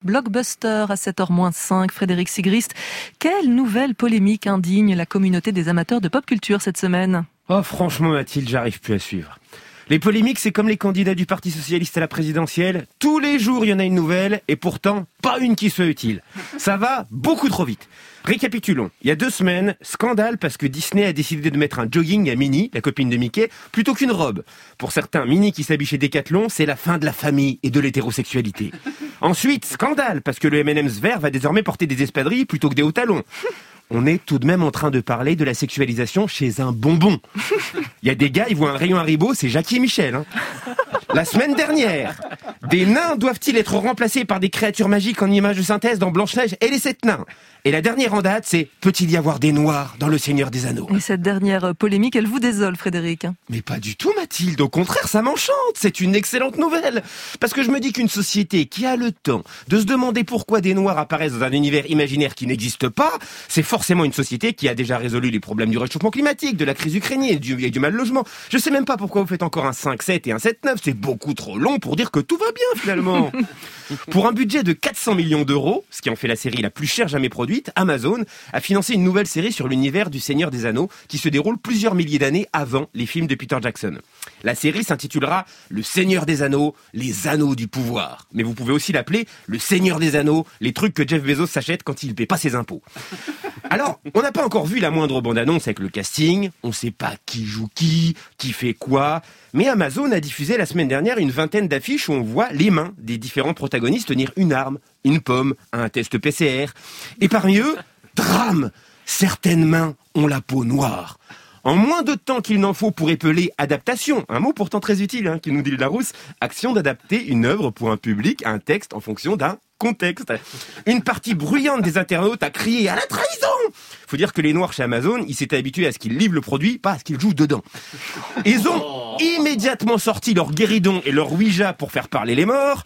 Blockbuster à 7h-5, Frédéric Sigrist. Quelle nouvelle polémique indigne la communauté des amateurs de pop culture cette semaine ? Oh franchement Mathilde, j'arrive plus à suivre. Les polémiques, c'est comme les candidats du Parti Socialiste à la présidentielle. Tous les jours, il y en a une nouvelle, et pourtant, pas une qui soit utile. Ça va beaucoup trop vite. Récapitulons. Il y a 2 semaines, scandale parce que Disney a décidé de mettre un jogging à Minnie, la copine de Mickey, plutôt qu'une robe. Pour certains, Minnie qui s'habille chez Decathlon, c'est la fin de la famille et de l'hétérosexualité. Ensuite, scandale parce que le M&M's vert va désormais porter des espadrilles plutôt que des hauts talons. On est tout de même en train de parler de la sexualisation chez un bonbon. Il y a des gars, ils voient un rayon Haribo, c'est Jackie et Michel. La semaine dernière, des nains doivent-ils être remplacés par des créatures magiques en images de synthèse dans Blanche-Neige et les 7 nains ? Et la dernière en date, c'est « Peut-il y avoir des noirs dans le Seigneur des Anneaux ?» Et cette dernière polémique, elle vous désole, Frédéric ? Mais pas du tout, Mathilde. Au contraire, ça m'enchante. C'est une excellente nouvelle. Parce que je me dis qu'une société qui a le temps de se demander pourquoi des noirs apparaissent dans un univers imaginaire qui n'existe pas, c'est forcément une société qui a déjà résolu les problèmes du réchauffement climatique, de la crise ukrainienne et du mal logement. Je sais même pas pourquoi vous faites encore un 5-7 et un 7-9. C'est beaucoup trop long pour dire que tout va bien, finalement. Pour un budget de 400 millions d'euros, ce qui en fait la série la plus chère jamais produite, Amazon a financé une nouvelle série sur l'univers du Seigneur des Anneaux qui se déroule plusieurs milliers d'années avant les films de Peter Jackson. La série s'intitulera Le Seigneur des Anneaux, les Anneaux du pouvoir. Mais vous pouvez aussi l'appeler Le Seigneur des Anneaux, les trucs que Jeff Bezos s'achète quand il ne paie pas ses impôts. Alors, on n'a pas encore vu la moindre bande-annonce avec le casting, on ne sait pas qui joue qui fait quoi, mais Amazon a diffusé la semaine dernière une 20aine d'affiches où on voit les mains des différents protagonistes tenir une arme, une pomme, un test PCR. Et parmi eux, drame, certaines mains ont la peau noire. En moins de temps qu'il n'en faut pour épeler adaptation, un mot pourtant très utile, qui nous dit le Larousse, action d'adapter une œuvre pour un public, un texte en fonction d'un contexte. Une partie bruyante des internautes a crié à la trahison. Faut dire que les noirs chez Amazon, ils s'étaient habitués à ce qu'ils livrent le produit, pas à ce qu'ils jouent dedans. Ils ont immédiatement sorti leur guéridon et leur Ouija pour faire parler les morts.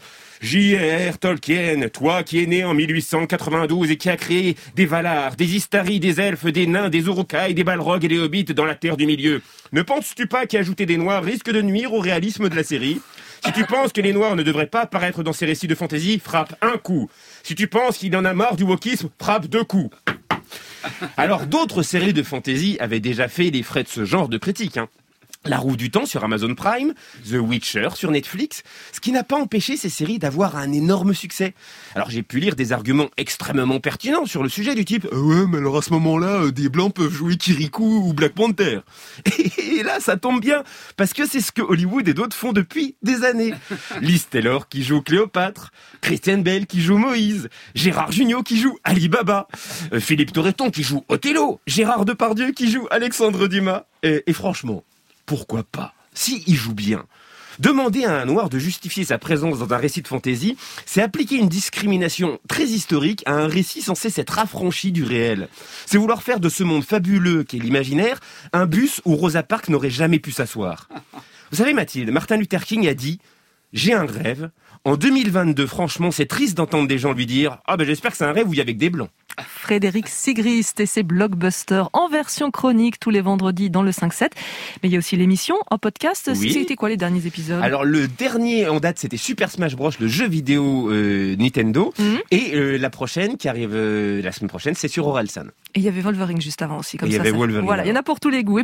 J.R. Tolkien, toi qui es né en 1892 et qui a créé des Valar, des Istari, des elfes, des nains, des Uruk-hai, des Balrogs et des Hobbits dans la Terre du Milieu. Ne penses-tu pas qu'ajouter des noirs risque de nuire au réalisme de la série ? Si tu penses que les noirs ne devraient pas apparaître dans ces récits de fantasy, frappe un coup. Si tu penses qu'il en a marre du wokisme, frappe 2 coups. Alors d'autres séries de fantasy avaient déjà fait les frais de ce genre de critique, La Roue du Temps sur Amazon Prime, The Witcher sur Netflix, ce qui n'a pas empêché ces séries d'avoir un énorme succès. Alors j'ai pu lire des arguments extrêmement pertinents sur le sujet du type « Ouais, mais alors à ce moment-là, des Blancs peuvent jouer Kirikou ou Black Panther. » Et là, ça tombe bien, parce que c'est ce que Hollywood et d'autres font depuis des années. Liz Taylor qui joue Cléopâtre, Christian Bale qui joue Moïse, Gérard Jugnot qui joue Ali Baba, Philippe Torreton qui joue Othello, Gérard Depardieu qui joue Alexandre Dumas. Et franchement, pourquoi pas ? Si il joue bien. Demander à un noir de justifier sa présence dans un récit de fantasy, c'est appliquer une discrimination très historique à un récit censé s'être affranchi du réel. C'est vouloir faire de ce monde fabuleux qu'est l'imaginaire un bus où Rosa Parks n'aurait jamais pu s'asseoir. Vous savez Mathilde, Martin Luther King a dit « J'ai un rêve. En 2022, franchement, c'est triste d'entendre des gens lui dire « Ah ben j'espère que c'est un rêve où il y a avec des blancs. » Frédéric Sigrist et ses blockbusters en version chronique tous les vendredis dans le 5-7. Mais il y a aussi l'émission en podcast. Oui. C'était quoi les derniers épisodes ? Alors le dernier en date, c'était Super Smash Bros, le jeu vidéo Nintendo. Et la prochaine, qui arrive la semaine prochaine, c'est sur Orelsan. Et il y avait Wolverine juste avant aussi. Comme et il y avait Wolverine. Voilà, il y en a pour tous les goûts.